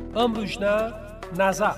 امروجنا نظر.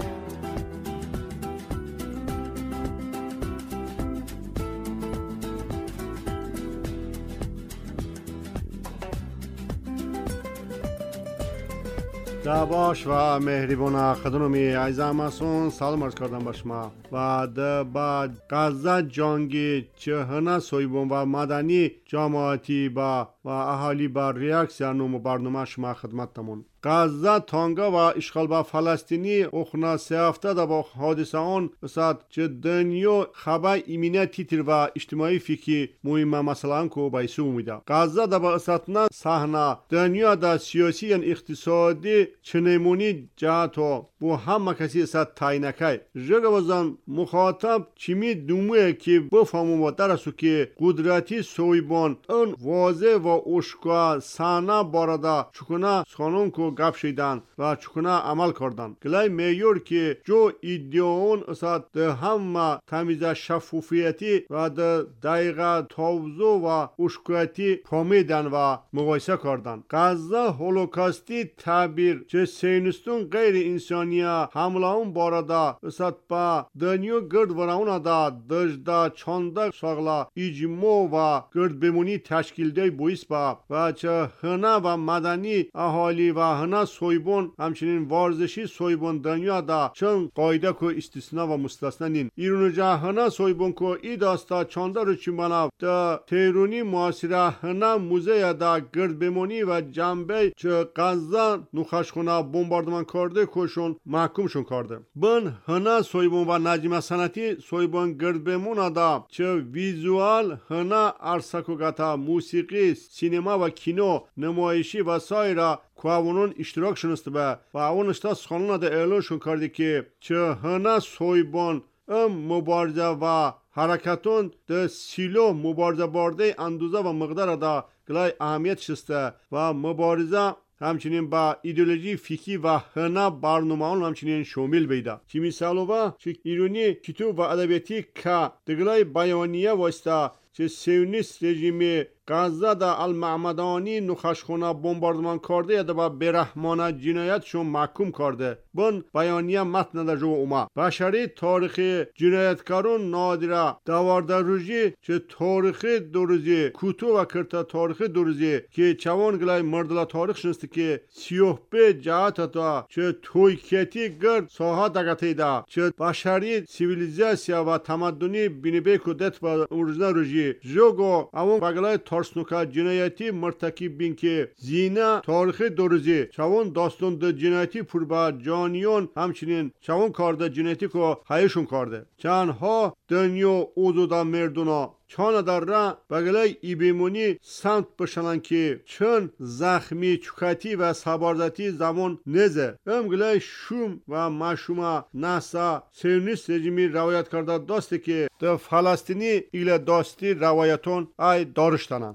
دباش و مهربان خدمتی عزیزم هستون. سلام عرض کردم به شما و بعد غزه جنگی چهنه سویبون و مدنی جماعتی و اهالی بر ریاکسیا نوم برنامه شما خدمتتون. غزه تانگا و اشغال با فلسطینی اخنا 3 هفته دا با حادثه آن بسید چه دنیا خبر ایمینه تیتر و اجتماعی فیکی مهمه مثلا که بایسو میده. غزه دا با اساتنا صحنه دنیا دا سیاسی یا اقتصادی چنیمونی جهتو بو همه کسی اسات تاینکای جگه وزن مخاطب چیمی دوموه که بفهمو و درسو که قدرتی سویبان اون واضح و اشکا صحنه بارده چکونه سخانون که گپ شیدن و چکونه عمل کردن. گلای میور که جو ایدیون اسات ده همه تمیز شفافیتی و ده دقیقه توضیح و اشکایتی پامیدن و مقایسه کردن. غزه هولوکاستی تعبیر چه سینستون غیر انسانیه حمله اون بارده اسات با دنیا گرد وراونه دا دجده چانده ساغلا ایجمو و گرد بمونی تشکیل دی بویس با و چه هنه و مدنی اهالی و هنه سویبون همچنین وارزشی سویبون دنیا دا چون قایده که استثناء و مستثنا نین ایرون جا هنه سویبون که ای داستا چانده رو چیمانه دا تیرونی معاصره هنه موزه دا گرد بمونی و جنبه چه غزه نخشخونه بمباردمان کرده کشون محکومشون کرده. بن هنه سویبون و نجم سنتی سویبون گرد بمونه دا چه ویزوال هنه ارسکوگتا موسیقی سینما و کینو نمایشی و سایر کوانون اشتراک شنسته به و اون اشتا سخانون دا اعلانشون کرده که چه هنه سویبون مبارزه و حرکتون ده سیلو مبارزه بارده اندوزه و مقدار دا گلای اهمیت شسته و مبارزه همچنین با ایدئولوژی فیکی و هنه برنامه‌ان همچنین شامل بیده. چی مثالوه چه ایرانی کتاب و ادبیاتی که دگلای بیانیه واسطه چه سیونیست رژیم غزه دا المعمدانی نخشخونه بمباردمان کرده یا با برحمانه جنایتشون محکوم کرده. بن بیانیه متن دا جو اومه بشری تاریخ جنایتکارون نادره دوارده روژی چه تاریخ دوروزی کوتو و کرتا تاریخ دوروزی که چوان گلای مردلا تاریخ شنسته که 35 جهت تا چه تویکیتی گرد ساها دگته دا چه بشری سیویلیزاسیا و تمدنی بینیبه کدت با اورجنا روژی جوگو اون بگلای ترسنوکا جنایتی مرتکب بین که زینه تاریخ دوروزی چون داستان ده جنایتی پر با جانیون همچنین چون کارده جنایتی که حیشون کرده چندها دنیا اوزودا مردونا چان در را بگلای ایبیمونی سمت بشنن که چون زخمی چکتی و سباردتی زمان نزه گلای شوم و مشومه نسا سیونیست رژیمی روایت کرده داسته که ده فلسطینی ایل داستی روایتون ای دارشتنن.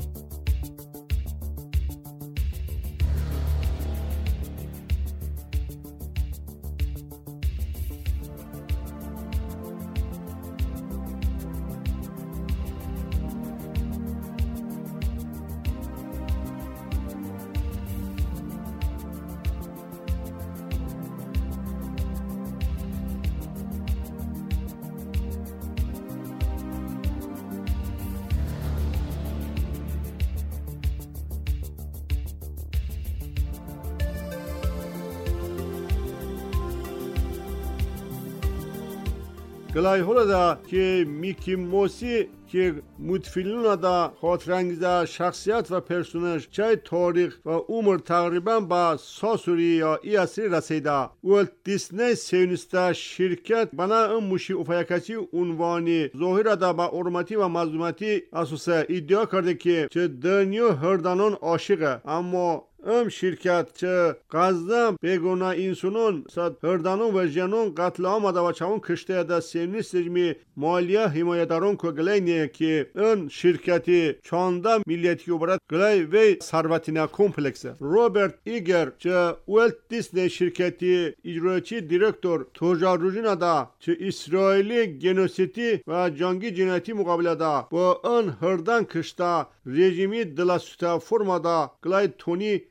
گلای هولا دا که میکی موسی که متفیلون دا خاطرانگیز شخصیت و پرسوناژ چای تاریخ و عمر تقریبا با ساسوری یا ای اصری رسیده. ولت دیسنی سیونیستا شرکت بنا ام موشی افایکاسی عنوانی ظاهر دا با حرمتی و مظلومتی اساسه ادعا کرده که چه دنیا هردانون عاشقه اما ام شرکت چه غزه بیگونه انسانون صد هردانون و جنون قتل آمده و چون کشته دا سیونیست رژیم مالیه حمایتداران که گلینه که اون شرکتی چانده ملیتی عبارت گلی وی ثروتینه کمپلکسه. روبرت ایگر چه ولت دیسنی شرکتی اجرایچی دیرکتور تجارت دا چه اسرائیلی گنوسیتی و جنگی جنایتی مقابله دا با اون هردان کشته رژیمی دلسوته فرما دا گلی تونی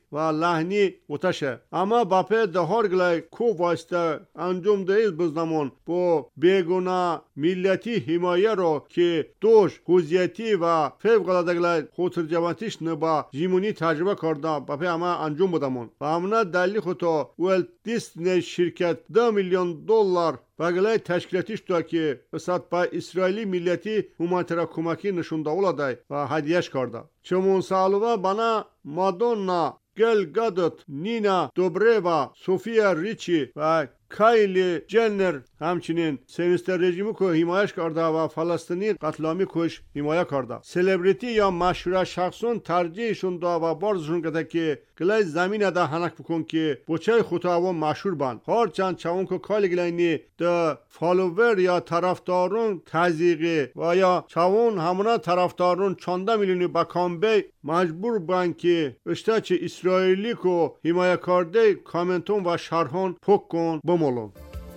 و لحنی وتشه. اما باپه دهار گلای کو واسطه انجام دهید بزنمون با بیگونه ملتی حمایه رو که دوش حوزیتی و فوق‌العاده گلای خودترجمتیش نبا جیمونی تجربه کرده باپه اما انجام بدمون و همونه دلیل خودتا ولت دیسنی شرکت $10 میلیون بگلای تشکیلاتیش تا که اسات با اسرائیلی ملتی همانتر کمکی نشون داده و هدیهش کرده. چمون سالوه بنا مادونا، گل گادت، نینا دوبروا، سوفیا ریچی و کایلی جنر همچنین سیونیست رژیمی که حمایت کرده و فلسطینی قتلامی کش حمایت کرده. سلبریتی یا مشهور شخصون ترجیحشون دا و بارزشون کرده که گلای زمین دا هنک بکن که بچه خطاوان مشهور بند. هرچند چون که کالی گلایانی دا فالوور یا طرفدارون تزیقی و یا چون همونا طرفدارون 14 میلیونی بکامبی مجبور بند که اشتاچ اسرائیلی که حمایت کرده کامنتون و شرحون پک کن بمولون.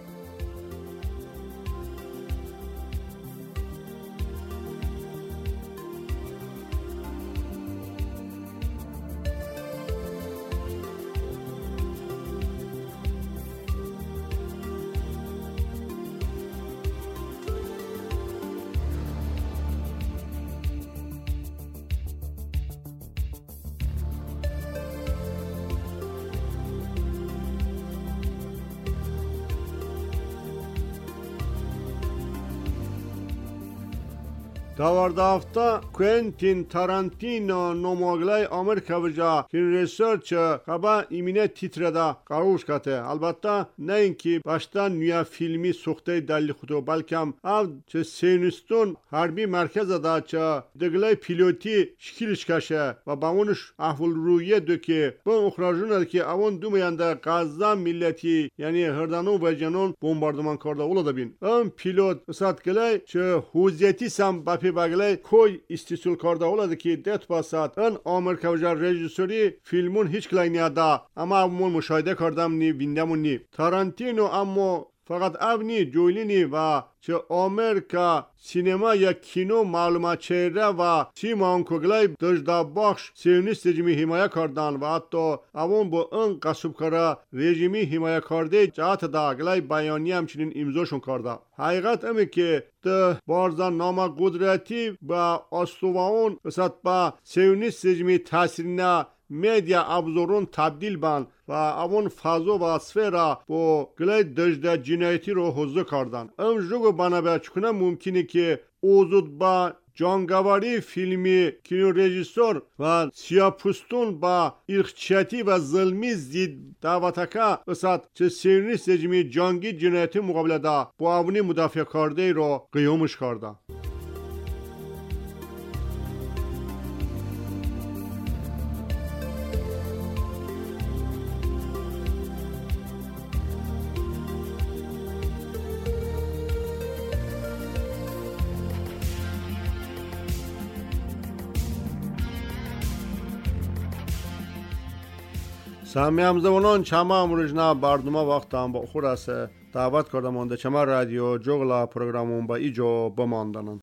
داورده هفته کوینتین تارانتینو نماگلای آمریکا بجا که ریسرچ خبا ایمینه تیتره دا قروش کته. البته نه اینکه باشتن نیا فیلمی سخته دلیل خودو بلکم او چه سینستون حربی مرکز دا چه دگلای پیلوتی شکیلش کشه و با اونش احول رویه دو که با اخراجونه که اون دو میانده غزه ملتی یعنی هردانو و جنون بمباردمان کرده اولا دا بین. اون پیلوت اسات گلای چه حوزیتی سم باپی بگلای کوی استیسول کرده اولا که دت باسد اون آمریکا وجه رژیسوری فیلمون هیچ کلای نیاده اما امون مشاهده کردم نی ویندمون نی تارانتینو اما فقط اونی جولینی و چه آمریکا سینما یا کینو معلومات چهره و سیما اون کگلای دجدا بخش سیونیست رژیمی حمایه کردن و حتی اون با اون قصب کاره رژیمی حمایه کرده جهت دا گلای بیانی همچنین امضاشون کرده. حقیقت امی که ده بارزان نام قدرتی با استوان بسات با سیونیست رژیمی تاثیرینه میدیا ابزارون تبدیل بند و اون فضا و سفره با گلای دجده جنایتی رو حضور کردن. ام جوگو بنا چکنه ممکنه که اوزود با جانگواری فیلمی کینو رژیسور و سیاپوستون با ارخچیتی و ظلمی زید دعوتکه اسات چه سیونیست رژیمی جانگی جنایتی مقابله دا با اونی مدافع کرده رو قیامش کرده. سامی همزمانان چما امروجنا برنامه وقت هم با خور است دعوت کردم انده چما رادیو جغلا پروگرامون با ایجا بماندنن.